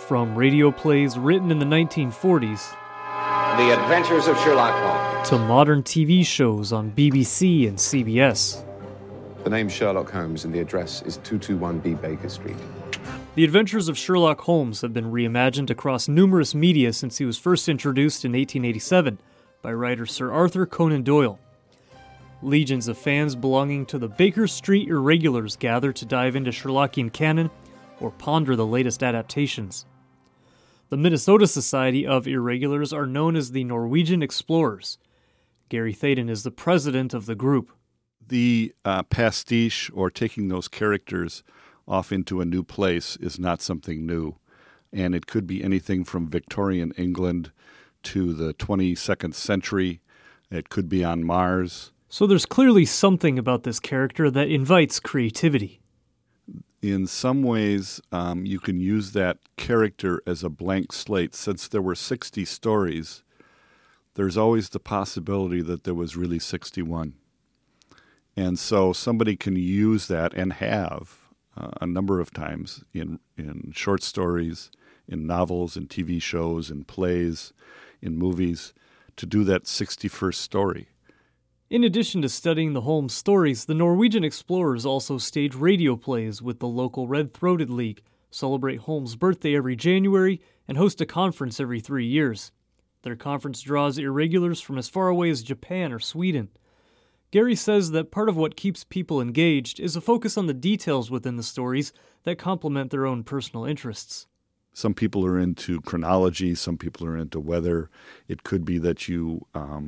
From radio plays written in the 1940s The Adventures of Sherlock Holmes to modern TV shows on BBC and CBS. The name's Sherlock Holmes and the address is 221B Baker Street. The Adventures of Sherlock Holmes have been reimagined across numerous media since he was first introduced in 1887 by writer Sir Arthur Conan Doyle. Legions of fans belonging to the Baker Street Irregulars gather to dive into Sherlockian canon or ponder the latest adaptations. The Minnesota Society of Irregulars are known as the Norwegian Explorers. Gary Thaden is the president of the group. The pastiche, or taking those characters off into a new place, is not something new. And it could be anything from Victorian England to the 22nd century. It could be on Mars. So there's clearly something about this character that invites creativity. In some ways, you can use that character as a blank slate. Since there were 60 stories, there's always the possibility that there was really 61. And so somebody can use that, and have a number of times in short stories, in novels, in TV shows, in plays, in movies, to do that 61st story. In addition to studying the Holmes stories, the Norwegian Explorers also stage radio plays with the local Red-Throated League, celebrate Holmes' birthday every January, and host a conference every 3 years. Their conference draws irregulars from as far away as Japan or Sweden. Gary says that part of what keeps people engaged is a focus on the details within the stories that complement their own personal interests. Some people are into chronology, some people are into weather. It could be that you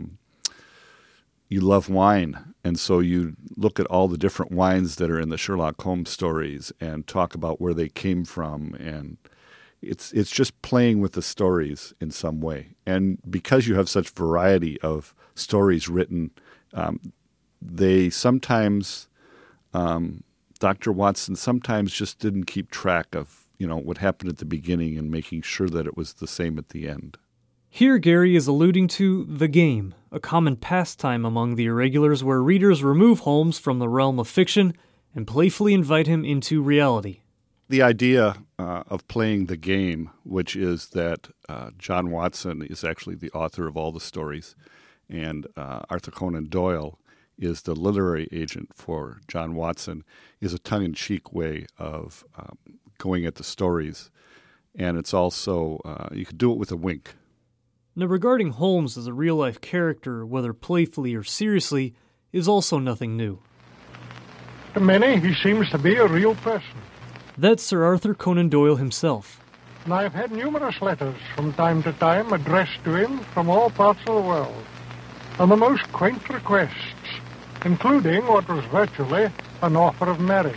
love wine, and so you look at all the different wines that are in the Sherlock Holmes stories and talk about where they came from, and it's just playing with the stories in some way. And because you have such variety of stories written, they sometimes, Dr. Watson sometimes just didn't keep track of, what happened at the beginning and making sure that it was the same at the end. Here Gary is alluding to the game, a common pastime among the irregulars where readers remove Holmes from the realm of fiction and playfully invite him into reality. The idea of playing the game, which is that John Watson is actually the author of all the stories, and Arthur Conan Doyle is the literary agent for John Watson, is a tongue-in-cheek way of going at the stories. And it's also, you could do it with a wink. Now, regarding Holmes as a real-life character, whether playfully or seriously, is also nothing new. To many, he seems to be a real person. That's Sir Arthur Conan Doyle himself. And I've had numerous letters from time to time addressed to him from all parts of the world, and the most quaint requests, including what was virtually an offer of marriage.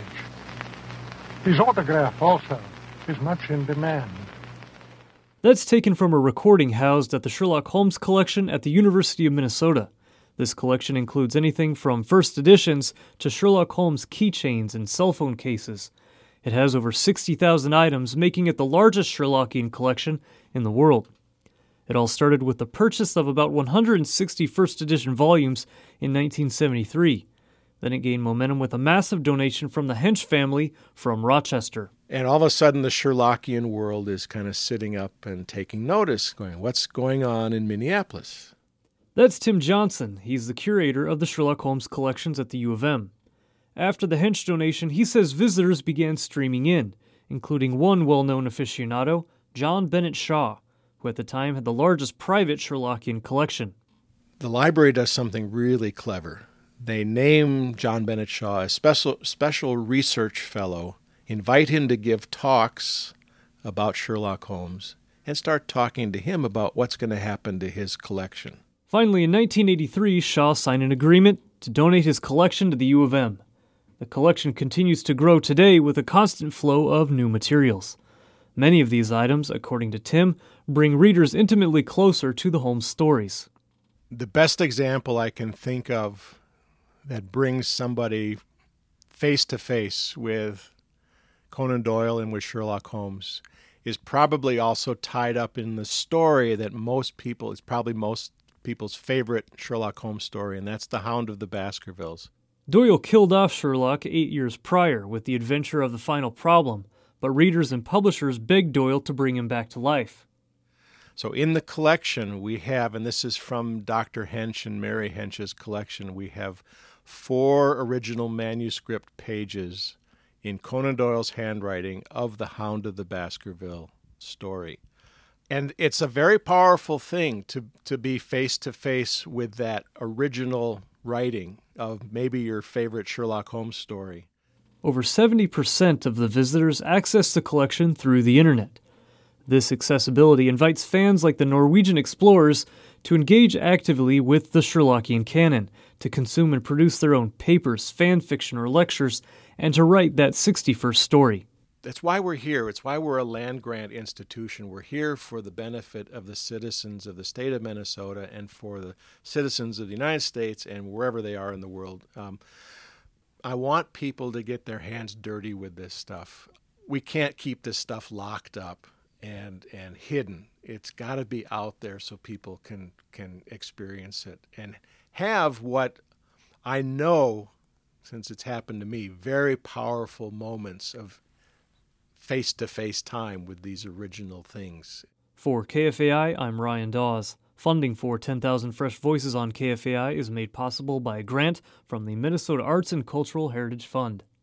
His autograph, also, is much in demand. That's taken from a recording housed at the Sherlock Holmes collection at the University of Minnesota. This collection includes anything from first editions to Sherlock Holmes keychains and cell phone cases. It has over 60,000 items, making it the largest Sherlockian collection in the world. It all started with the purchase of about 160 first edition volumes in 1973. Then it gained momentum with a massive donation from the Hench family from Rochester. And all of a sudden, the Sherlockian world is kind of sitting up and taking notice, going, what's going on in Minneapolis? That's Tim Johnson. He's the curator of the Sherlock Holmes collections at the U of M. After the Hench donation, he says visitors began streaming in, including one well-known aficionado, John Bennett Shaw, who at the time had the largest private Sherlockian collection. The library does something really clever. They name John Bennett Shaw a special research fellow, invite him to give talks about Sherlock Holmes, and start talking to him about what's going to happen to his collection. Finally, in 1983, Shaw signed an agreement to donate his collection to the U of M. The collection continues to grow today with a constant flow of new materials. Many of these items, according to Tim, bring readers intimately closer to the Holmes stories. The best example I can think of that brings somebody face-to-face with Conan Doyle and with Sherlock Holmes is probably also tied up in the story that most people's favorite Sherlock Holmes story, and that's The Hound of the Baskervilles. Doyle killed off Sherlock 8 years prior with The Adventure of the Final Problem, but readers and publishers begged Doyle to bring him back to life. So in the collection we have, and this is from Dr. Hench and Mary Hench's collection, we have 4 original manuscript pages in Conan Doyle's handwriting of The Hound of the Baskerville story. And it's a very powerful thing to be face-to-face with that original writing of maybe your favorite Sherlock Holmes story. Over 70% of the visitors access the collection through the internet. This accessibility invites fans like the Norwegian explorers to engage actively with the Sherlockian canon, to consume and produce their own papers, fan fiction, or lectures, and to write that 61st story. That's why we're here. It's why we're a land-grant institution. We're here for the benefit of the citizens of the state of Minnesota and for the citizens of the United States and wherever they are in the world. I want people to get their hands dirty with this stuff. We can't keep this stuff locked up and hidden. It's got to be out there so people can experience it and have what I know, since it's happened to me, very powerful moments of face-to-face time with these original things. For KFAI, I'm Ryan Dawes. Funding for 10,000 Fresh Voices on KFAI is made possible by a grant from the Minnesota Arts and Cultural Heritage Fund.